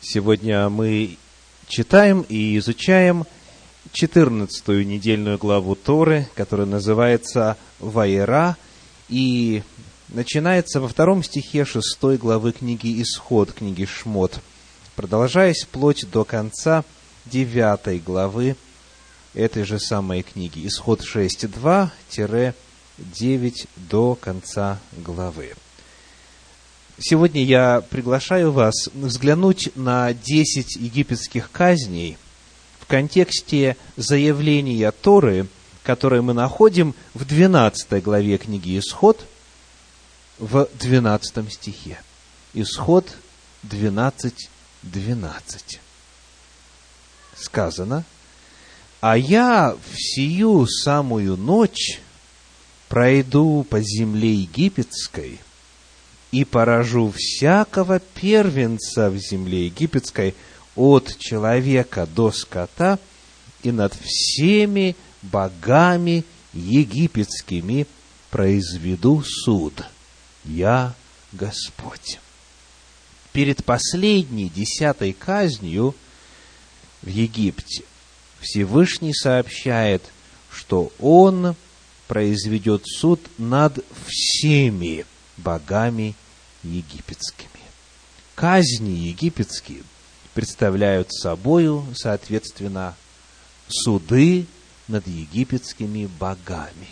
Сегодня мы читаем и изучаем 14-ю недельную главу Торы, которая называется «Ваера», и начинается во 2 стихе 6 главы книги «Исход», книги Шмот, продолжаясь вплоть до конца 9 главы этой же самой книги. Исход 6:2-9 до конца главы. Сегодня я приглашаю вас взглянуть на 10 египетских казней в контексте заявления Торы, которое мы находим в 12 главе книги Исход, в 12 стихе. Исход 12:12. Сказано: «А я в сию самую ночь пройду по земле египетской и поражу всякого первенца в земле египетской, от человека до скота, и над всеми богами египетскими произведу суд. Я Господь». Перед последней 10-й казнью в Египте Всевышний сообщает, что Он произведет суд над всеми богами египетскими. Казни египетские представляют собою, соответственно, суды над египетскими богами.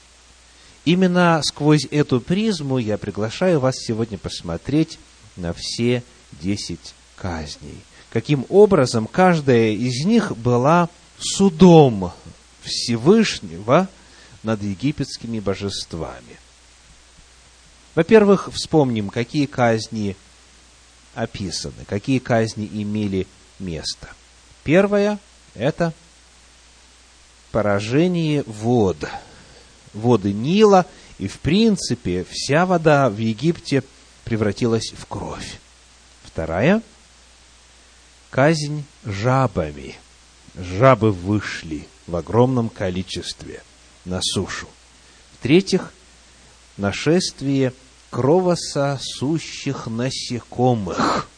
Именно сквозь эту призму я приглашаю вас сегодня посмотреть на все 10 казней. Каким образом каждая из них была судом Всевышнего над египетскими божествами. Во-первых, вспомним, какие казни описаны, какие казни имели место. Первое – это поражение вод. Воды Нила, и, в принципе, вся вода в Египте превратилась в кровь. Вторая – казнь жабами. Жабы вышли в огромном количестве на сушу. В-третьих, нашествие кровососущих насекомых.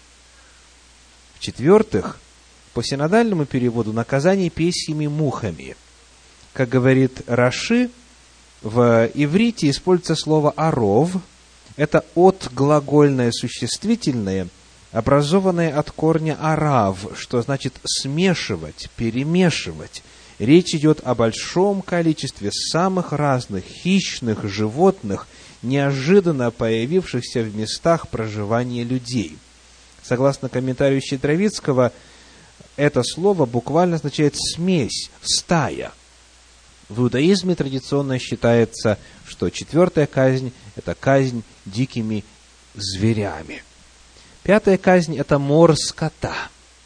В-четвертых, по синодальному переводу, наказание песьими мухами. Как говорит Раши, в иврите используется слово «аров». Это отглагольное существительное, образованное от корня «арав», что значит смешивать, перемешивать. Речь идет о большом количестве самых разных хищных животных, неожиданно появившихся в местах проживания людей. Согласно комментарию Щедровицкого, это слово буквально означает «смесь», «стая». В иудаизме традиционно считается, что 4-я казнь – это казнь дикими зверями. 5-я казнь – это мор скота.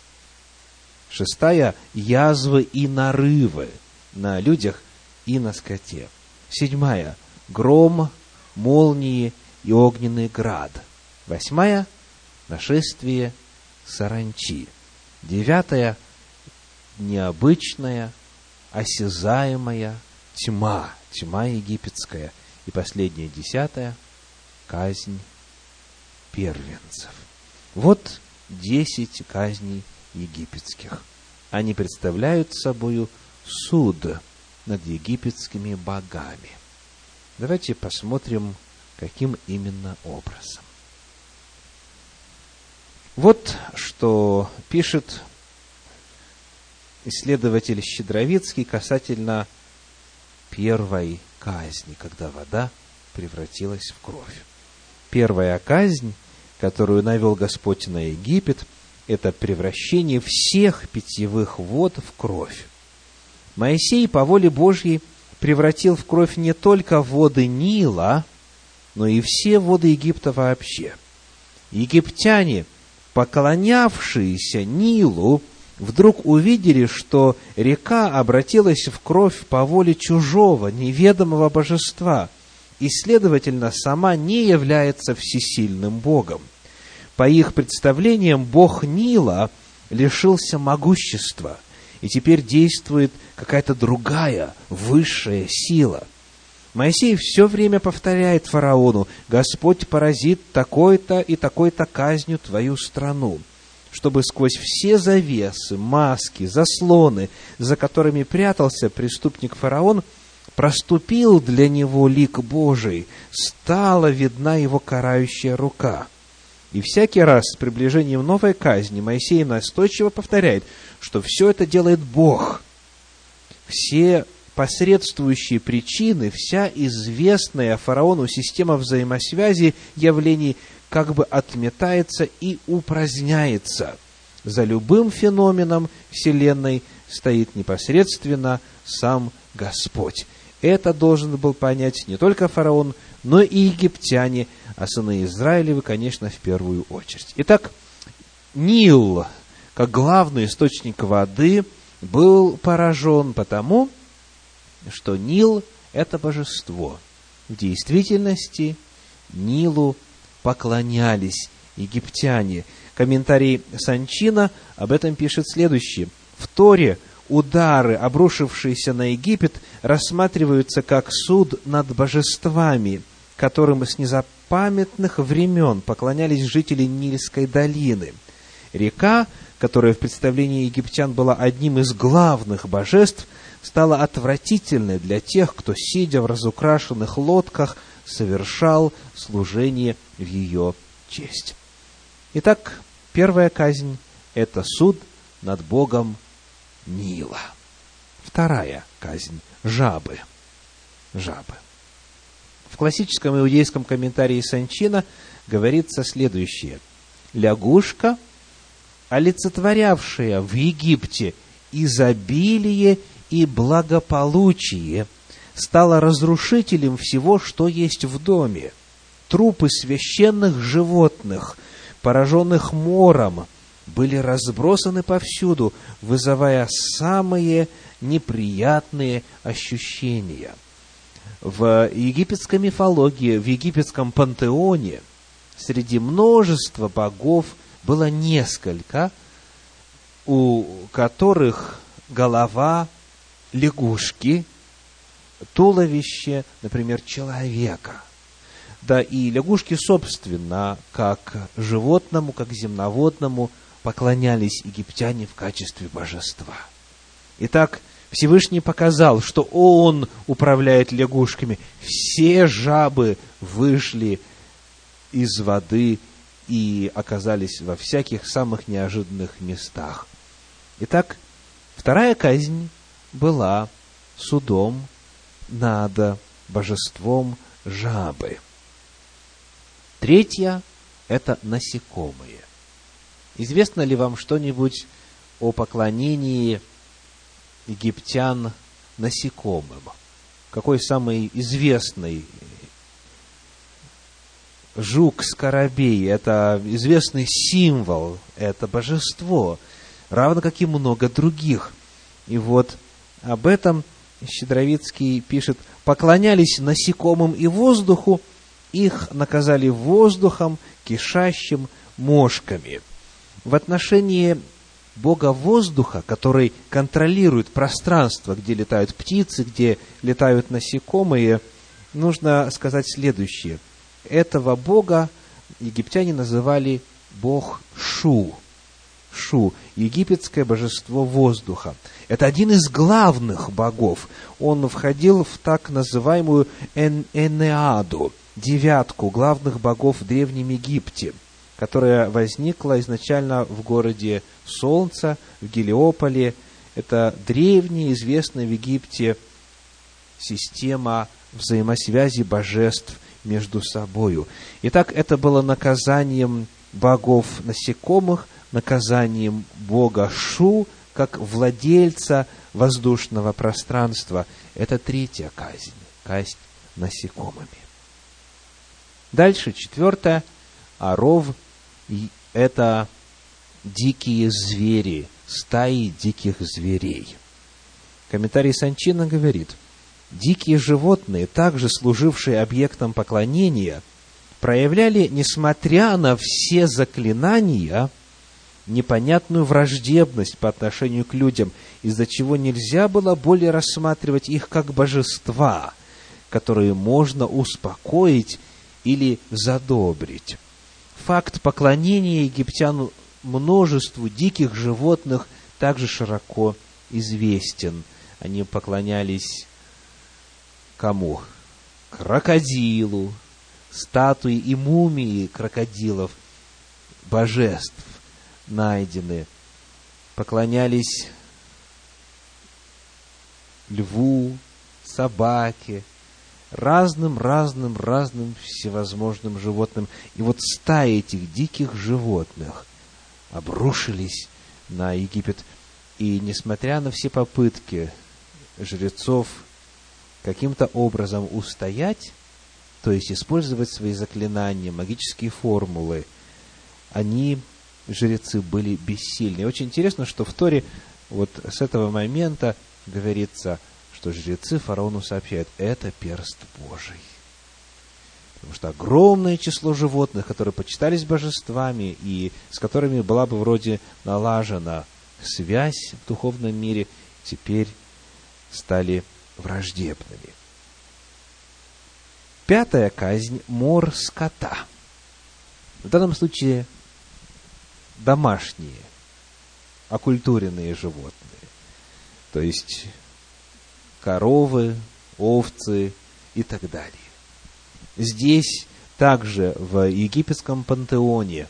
6-я – язвы и нарывы на людях и на скоте. 7-я – гром, молнии и огненный град. 8-я – нашествие саранчи. 9-я – необычная, осязаемая тьма, тьма египетская. И последняя, 10-я – казнь первенцев. Вот 10 казней египетских. Они представляют собою суд над египетскими богами. Давайте посмотрим, каким именно образом. Вот что пишет исследователь Щедровицкий касательно первой казни, когда вода превратилась в кровь. Первая казнь, которую навел Господь на Египет, это превращение всех питьевых вод в кровь. Моисей по воле Божьей превратил в кровь не только воды Нила, но и все воды Египта вообще. Египтяне, поклонявшиеся Нилу, вдруг увидели, что река обратилась в кровь по воле чужого, неведомого божества, и, следовательно, сама не является всесильным Богом. По их представлениям, Бог Нила лишился могущества, и теперь действует какая-то другая, высшая сила. Моисей все время повторяет фараону: «Господь поразит такой-то и такой-то казнью твою страну». чтобы сквозь все завесы, маски, заслоны, за которыми прятался преступник фараон, проступил для него лик Божий, стала видна его карающая рука. И всякий раз с приближением новой казни Моисей настойчиво повторяет, что все это делает Бог. Все посредствующие причины, вся известная фараону система взаимосвязи явлений как бы отметается и упраздняется. За любым феноменом Вселенной стоит непосредственно сам Господь. Это должен был понять не только фараон, но и египтяне, а сыны Израилевы, конечно, в первую очередь. Итак, Нил, как главный источник воды, был поражен потому, что Нил – это божество. В действительности Нилу поклонялись египтяне. Комментарий Санчина об этом пишет следующее. В Торе удары, обрушившиеся на Египет, рассматриваются как суд над божествами, которым с незапамятных времен поклонялись жители Нильской долины. Река, которая в представлении египтян была одним из главных божеств, стала отвратительной для тех, кто, сидя в разукрашенных лодках, совершал служение в ее честь. Итак, первая казнь – это суд над Богом Нила. Вторая казнь – жабы. Жабы. В классическом иудейском комментарии Санчина говорится следующее. Лягушка, олицетворявшая в Египте изобилие и благополучие, стала разрушителем всего, что есть в доме. Трупы священных животных, пораженных мором, были разбросаны повсюду, вызывая самые неприятные ощущения. В египетской мифологии, в египетском пантеоне, среди множества богов было несколько, у которых голова лягушки, туловище, например, человека. Да и лягушки, собственно, как животному, как земноводному, поклонялись египтяне в качестве божества. Итак, Всевышний показал, что Он управляет лягушками. Все жабы вышли из воды и оказались во всяких самых неожиданных местах. Итак, вторая казнь была судом над божеством жабы. Третья – это насекомые. Известно ли вам что-нибудь о поклонении египтян насекомым? Какой самый известный? Жук-скоробей – это известный символ, это божество, равно как и много других. И вот об этом Щедровицкий пишет: «Поклонялись насекомым и воздуху, их наказали воздухом, кишащим мошками». В отношении Бога воздуха, который контролирует пространство, где летают птицы, где летают насекомые, нужно сказать следующее. Этого Бога египтяне называли Бог Шу. Шу, египетское божество воздуха. Это один из главных богов. Он входил в так называемую Энеаду, девятку главных богов в Древнем Египте, которая возникла изначально в городе Солнца, в Гелиополе. Это древняя, известная в Египте система взаимосвязи божеств между собою. Итак, это было наказанием богов насекомых, наказанием бога Шу, как владельца воздушного пространства. Это третья казнь, казнь насекомыми. Дальше, четвертая, аров, это дикие звери, стаи диких зверей. Комментарий Санчина говорит: дикие животные, также служившие объектом поклонения, проявляли, несмотря на все заклинания, непонятную враждебность по отношению к людям, из-за чего нельзя было более рассматривать их как божества, которые можно успокоить или задобрить. Факт поклонения египтян множеству диких животных также широко известен. Они поклонялись кому? Крокодилу, статуи и мумии крокодилов, божеств найдены. Поклонялись льву, собаке, разным всевозможным животным. И вот стаи этих диких животных обрушились на Египет. И несмотря на все попытки жрецов каким-то образом устоять, то есть использовать свои заклинания, магические формулы, жрецы были бессильны. И очень интересно, что в Торе вот с этого момента говорится, что жрецы фараону сообщают: это перст Божий. Потому что огромное число животных, которые почитались божествами и с которыми была бы вроде налажена связь в духовном мире, теперь стали враждебными. 5-я казнь – мор скота. В данном случае домашние, окультуренные животные. То есть коровы, овцы и так далее. Здесь также в египетском пантеоне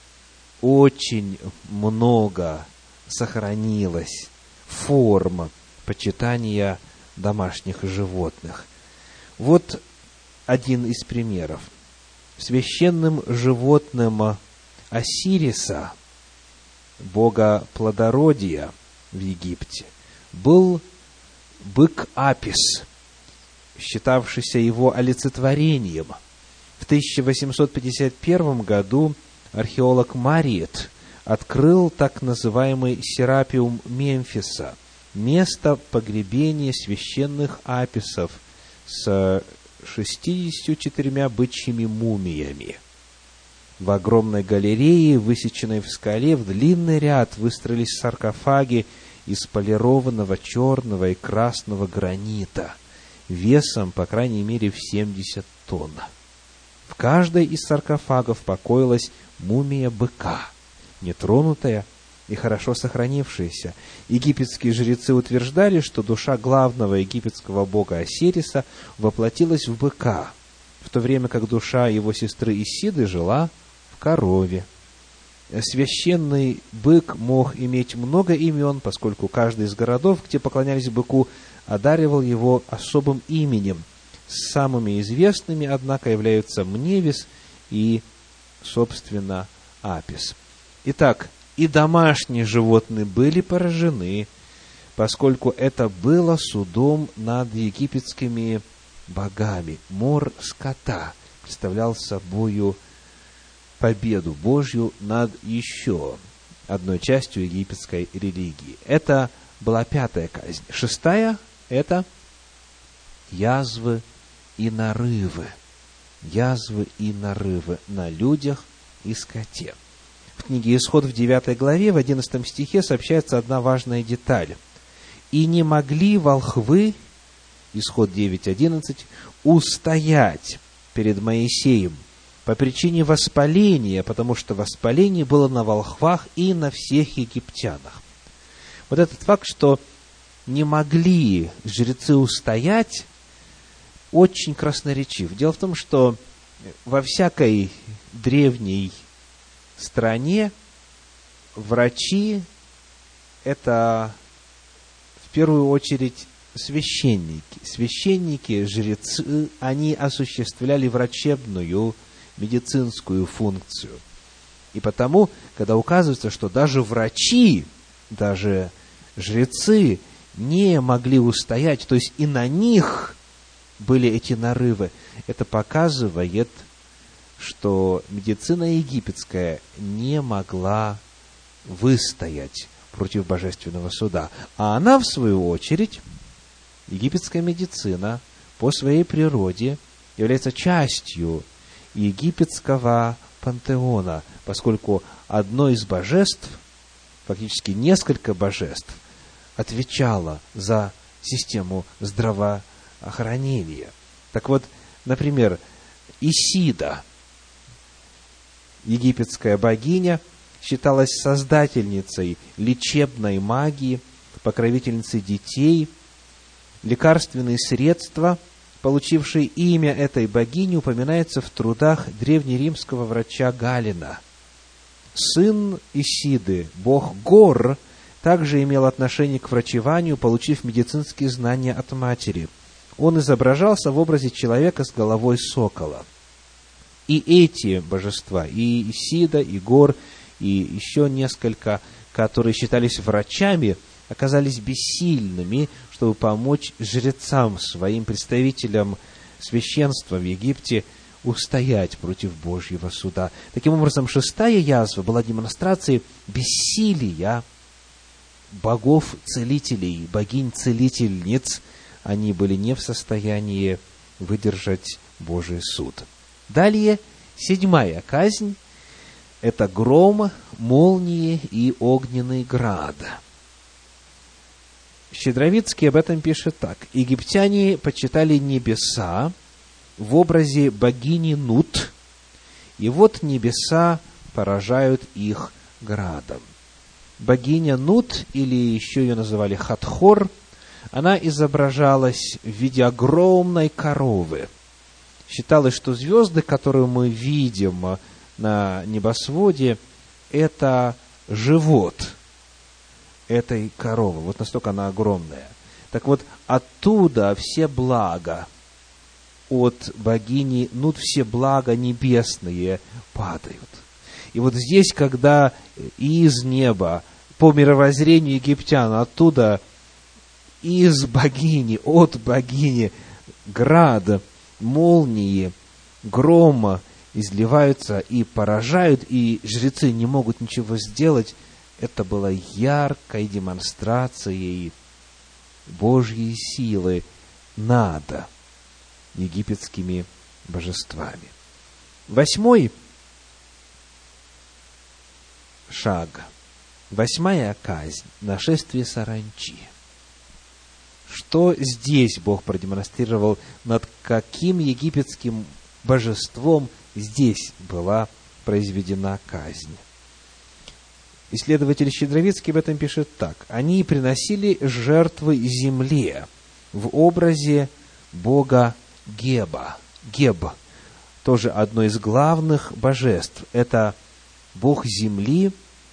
очень много сохранилось форм почитания домашних животных. Вот один из примеров. Священным животным Осириса, бога плодородия в Египте, был бык Апис, считавшийся его олицетворением. В 1851 году археолог Мариет открыл так называемый Серапиум Мемфиса, место погребения священных аписов с 64 бычьими мумиями. В огромной галерее, высеченной в скале, в длинный ряд выстроились саркофаги из полированного черного и красного гранита, весом, по крайней мере, в 70 тонн. В каждой из саркофагов покоилась мумия быка, нетронутая и хорошо сохранившаяся. Египетские жрецы утверждали, что душа главного египетского бога Осириса воплотилась в быка, в то время как душа его сестры Исиды жила в корове. Священный бык мог иметь много имен, поскольку каждый из городов, где поклонялись быку, одаривал его особым именем. Самыми известными, однако, являются Мневис и, собственно, Апис. Итак, и домашние животные были поражены, поскольку это было судом над египетскими богами. Мор скота представлял собою победу Божью над еще одной частью египетской религии. Это была 5-я казнь. 6-я – это язвы и нарывы. Язвы и нарывы на людях и скоте. В книге Исход в 9 главе, в 11 стихе сообщается одна важная деталь. «И не могли волхвы, Исход 9:11, устоять перед Моисеем по причине воспаления, потому что воспаление было на волхвах и на всех египтянах». Вот этот факт, что не могли жрецы устоять, очень красноречив. Дело в том, что во всякой древней стране врачи – это в первую очередь священники. Священники, жрецы, они осуществляли врачебную, медицинскую функцию. И потому, когда указывается, что даже врачи, даже жрецы не могли устоять, то есть и на них были эти нарывы, это показывает, что медицина египетская не могла выстоять против божественного суда. А она, в свою очередь, египетская медицина, по своей природе, является частью египетского пантеона, поскольку одно из божеств, фактически несколько божеств, отвечало за систему здравоохранения. Так вот, например, Исида, египетская богиня, считалась создательницей лечебной магии, покровительницей детей. Лекарственные средства, получившие имя этой богини, упоминаются в трудах древнеримского врача Галена. Сын Исиды, бог Гор, также имел отношение к врачеванию, получив медицинские знания от матери. Он изображался в образе человека с головой сокола. И эти божества, и Исида, и Гор, и еще несколько, которые считались врачами, оказались бессильными, чтобы помочь жрецам, своим представителям священства в Египте, устоять против Божьего суда. Таким образом, шестая язва была демонстрацией бессилия богов-целителей, богинь-целительниц. Они были не в состоянии выдержать Божий суд. Далее, седьмая казнь – это гром, молнии и огненный град. Щедровицкий об этом пишет так. Египтяне почитали небеса в образе богини Нут, и вот небеса поражают их градом. Богиня Нут, или еще ее называли Хатхор, она изображалась в виде огромной коровы. Считалось, что звезды, которые мы видим на небосводе, это живот этой коровы. Вот настолько она огромная. Так вот, оттуда все блага от богини Нут, все блага небесные падают. И вот здесь, когда из неба, по мировоззрению египтян, оттуда из богини, от богини, град, молнии, грома изливаются и поражают, и жрецы не могут ничего сделать, это было яркой демонстрацией Божьей силы над египетскими божествами. Восьмой шаг, восьмая казнь, нашествие саранчи. Что здесь Бог продемонстрировал, над каким египетским божеством здесь была произведена казнь? Исследователь Щедровицкий об этом пишет так. Они приносили жертвы земле в образе бога Геба. Геб, тоже одно из главных божеств. Это бог земли.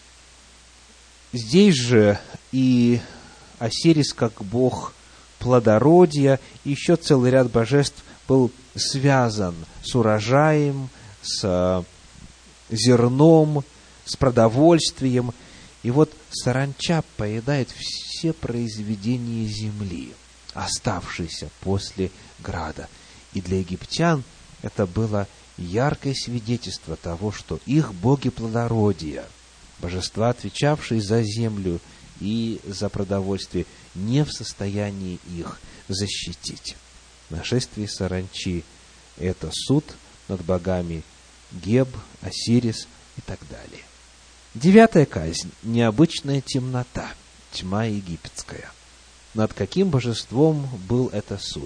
Здесь же и Осирис как бог плодородия, и еще целый ряд божеств был связан с урожаем, с зерном, с продовольствием. И вот саранча поедает все произведения земли, оставшиеся после града. И для египтян это было яркое свидетельство того, что их боги плодородия, божества, отвечавшие за землю и за продовольствие, не в состоянии их защитить. Нашествие саранчи – это суд над богами Геб, Осирис и так далее. Девятая казнь – необычная темнота, тьма египетская. Над каким божеством был это суд?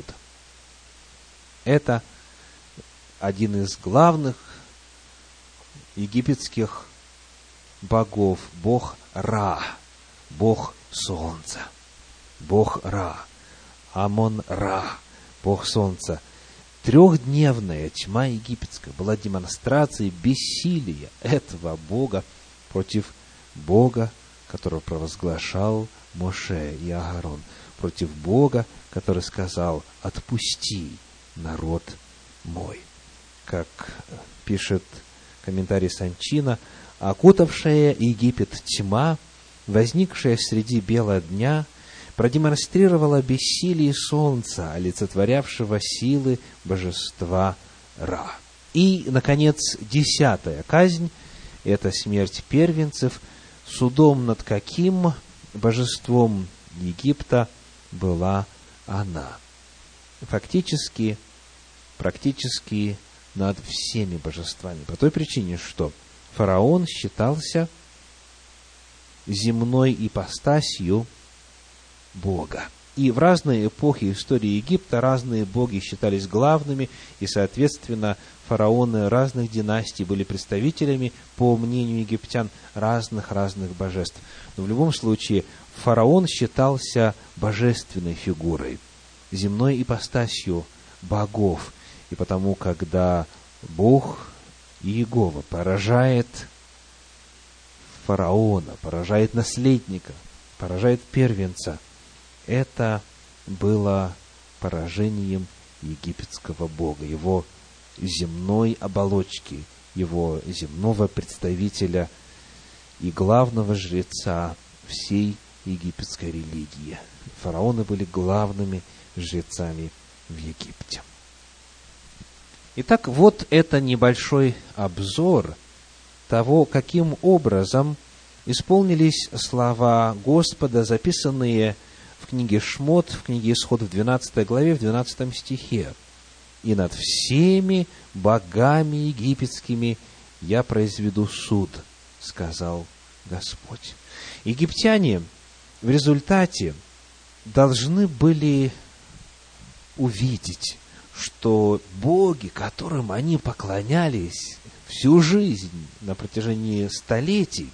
Это один из главных египетских богов, бог Ра, бог солнца, бог Ра, Амон-Ра, бог солнца. Трехдневная тьма египетская была демонстрацией бессилия этого бога против Бога, которого провозглашал Моше и Аарон, против Бога, который сказал: «Отпусти народ мой». Как пишет комментарий Санчина, окутавшая Египет тьма, возникшая среди бела дня, продемонстрировала бессилие солнца, олицетворявшего силы божества Ра. И, наконец, десятая казнь – это смерть первенцев, судом над каким божеством Египта была она. Фактически, практически над всеми божествами. По той причине, что фараон считался земной ипостасью Бога. И в разные эпохи истории Египта разные боги считались главными, и, соответственно, фараоны разных династий были представителями, по мнению египтян, разных божеств. Но в любом случае, фараон считался божественной фигурой, земной ипостасью богов. И потому, когда Бог Иегова поражает фараона, поражает наследника, поражает первенца, это было поражением египетского бога, его земной оболочки, его земного представителя и главного жреца всей египетской религии. Фараоны были главными жрецами в Египте. Итак, вот это небольшой обзор того, каким образом исполнились слова Господа, записанные в книге Шмот, в книге Исход в 12 главе, в 12 стихе. «И над всеми богами египетскими я произведу суд, сказал Господь». Египтяне в результате должны были увидеть, что боги, которым они поклонялись всю жизнь на протяжении столетий,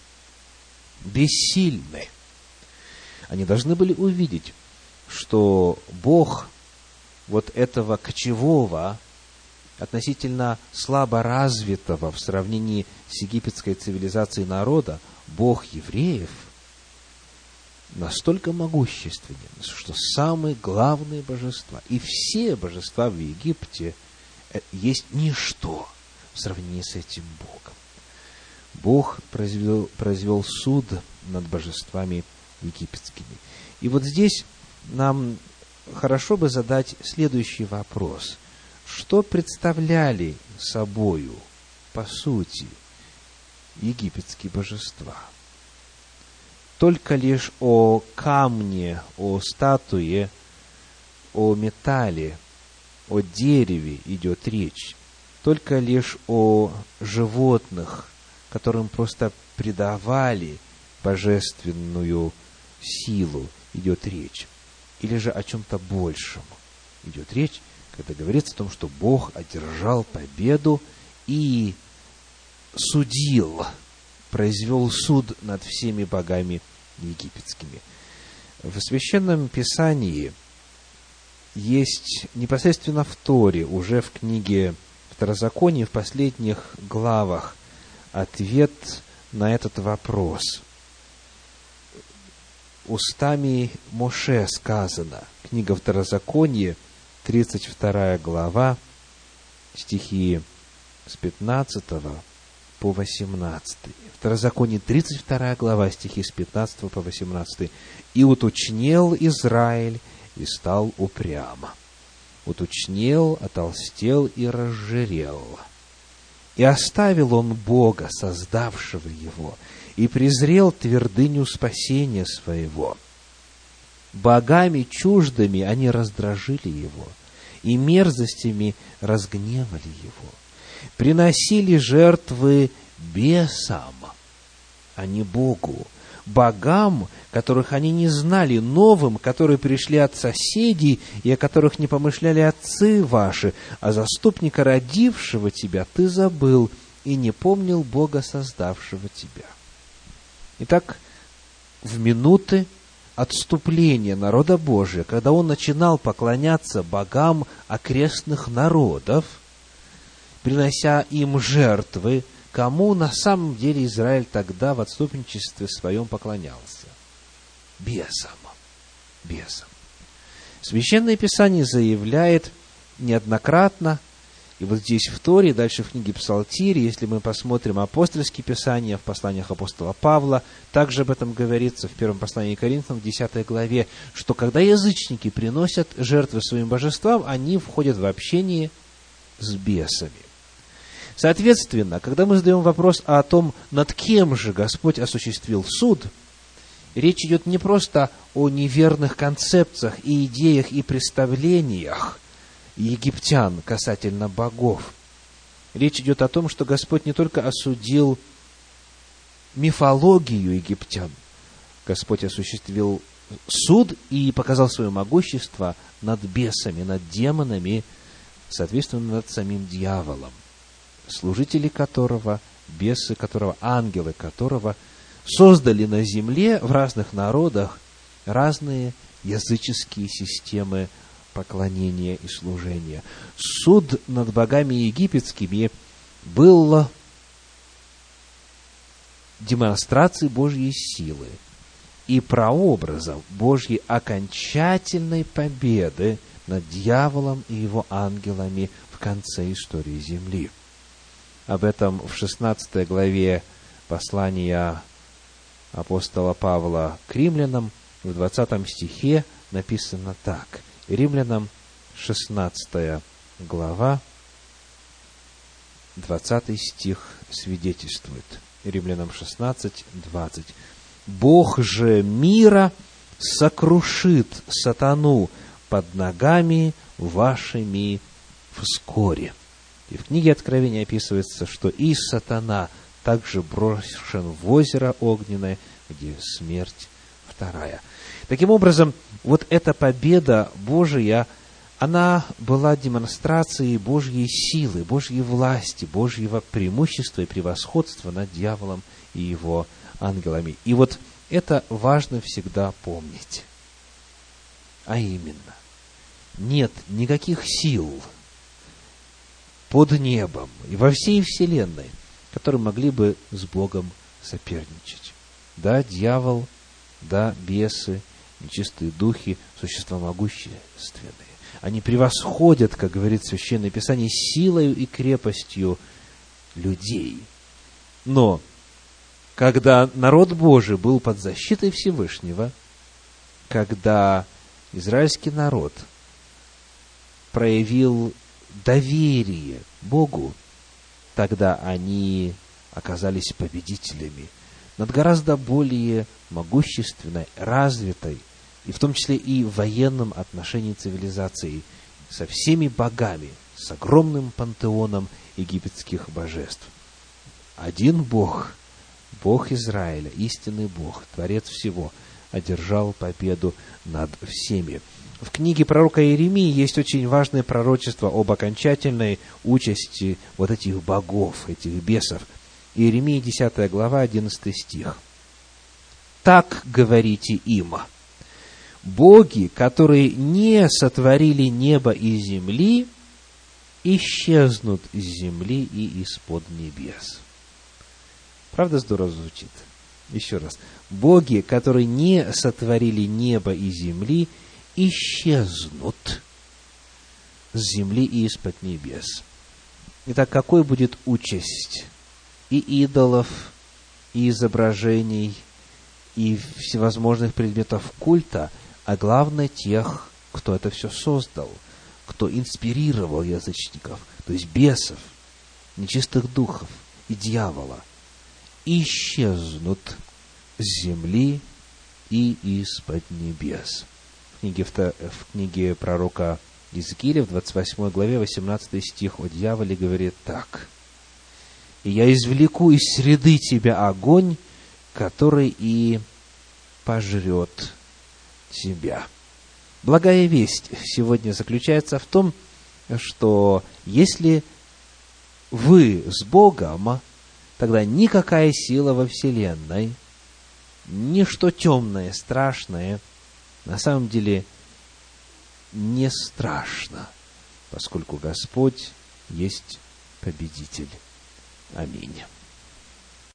бессильны. Они должны были увидеть, что Бог вот этого кочевого, относительно слабо развитого в сравнении с египетской цивилизацией народа, Бог евреев, настолько могущественен, что самые главные божества и все божества в Египте есть ничто в сравнении с этим Богом. Бог произвел суд над божествами египетскими. И вот здесь нам хорошо бы задать следующий вопрос. Что представляли собою, по сути, египетские божества? Только лишь о камне, о статуе, о металле, о дереве идет речь. Только лишь о животных, которым просто придавали божественную силу, идет речь. Или же о чем-то большем идет речь, когда говорится о том, что Бог одержал победу и судил, произвел суд над всеми богами египетскими. В Священном Писании есть непосредственно в Торе, уже в книге Второзакония, в последних главах, ответ на этот вопрос. Устами Моше сказано, книга Второзакония, 32 глава, стихи с 15 по 18. Второзаконие, 32 глава, стихи с 15 по 18. «И уточнел Израиль, и стал упрямо. Уточнел, отолстел и разжирел. И оставил он Бога, создавшего его, и презрел твердыню спасения своего. Богами чуждыми они раздражили его, и мерзостями разгневали его. Приносили жертвы бесам, а не Богу, богам, которых они не знали, новым, которые пришли от соседей и о которых не помышляли отцы ваши, а заступника, родившего тебя, ты забыл и не помнил Бога, создавшего тебя». Итак, в минуты отступления народа Божия, когда он начинал поклоняться богам окрестных народов, принося им жертвы, кому на самом деле Израиль тогда в отступничестве своем поклонялся? Бесам. Бесам. Священное Писание заявляет неоднократно, и вот здесь в Торе, дальше в книге Псалтири, если мы посмотрим апостольские писания, в посланиях апостола Павла, также об этом говорится в первом послании к Коринфянам, в 10 главе, что когда язычники приносят жертвы своим божествам, они входят в общение с бесами. Соответственно, когда мы задаем вопрос о том, над кем же Господь осуществил суд, речь идет не просто о неверных концепциях и идеях и представлениях египтян касательно богов. Речь идет о том, что Господь не только осудил мифологию египтян, Господь осуществил суд и показал свое могущество над бесами, над демонами, соответственно, над самим дьяволом, служители которого, бесы которого, ангелы которого создали на земле в разных народах разные языческие системы поклонения и служения. Суд над богами египетскими был демонстрацией Божьей силы и прообразом Божьей окончательной победы над дьяволом и его ангелами в конце истории земли. Об этом в 16 главе послания апостола Павла к римлянам в 20 стихе написано так. Римлянам 16 глава, 20 стих свидетельствует. Римлянам 16, 20. «Бог же мира сокрушит сатану под ногами вашими вскоре». И в книге Откровения описывается, что и сатана также брошен в озеро огненное, где смерть вторая. Таким образом, вот эта победа Божия, она была демонстрацией Божьей силы, Божьей власти, Божьего преимущества и превосходства над дьяволом и его ангелами. И вот это важно всегда помнить. А именно, нет никаких сил под небом и во всей вселенной, которые могли бы с Богом соперничать. Да, дьявол, да, бесы, нечистые духи, существа могущественные. Они превосходят, как говорит Священное Писание, силою и крепостью людей. Но, когда народ Божий был под защитой Всевышнего, когда израильский народ проявил доверие Богу, тогда они оказались победителями над гораздо более могущественной, развитой, и в том числе и в военном отношении цивилизацией, со всеми богами, с огромным пантеоном египетских божеств. Один Бог, Бог Израиля, истинный Бог, Творец всего, одержал победу над всеми. В книге пророка Иеремии есть очень важное пророчество об окончательной участи вот этих богов, этих бесов. Иеремия 10 глава, 11 стих. «Так говорите им: боги, которые не сотворили небо и земли, исчезнут из земли и из-под небес». Правда здорово звучит? Еще раз. Боги, которые не сотворили небо и земли, исчезнут с земли и из-под небес. Итак, какой будет участь и идолов, и изображений, и всевозможных предметов культа, а главное тех, кто это все создал, кто инспирировал язычников, то есть бесов, нечистых духов и дьявола, исчезнут с земли и из-под небес. В книге пророка Иезекииля, в 28 главе, 18 стих, о дьяволе говорит так: «И я извлеку из среды тебя огонь, который и пожрет тебя». Благая весть сегодня заключается в том, что если вы с Богом, тогда никакая сила во вселенной, ничто темное, страшное, на самом деле не страшно, поскольку Господь есть победитель. Аминь.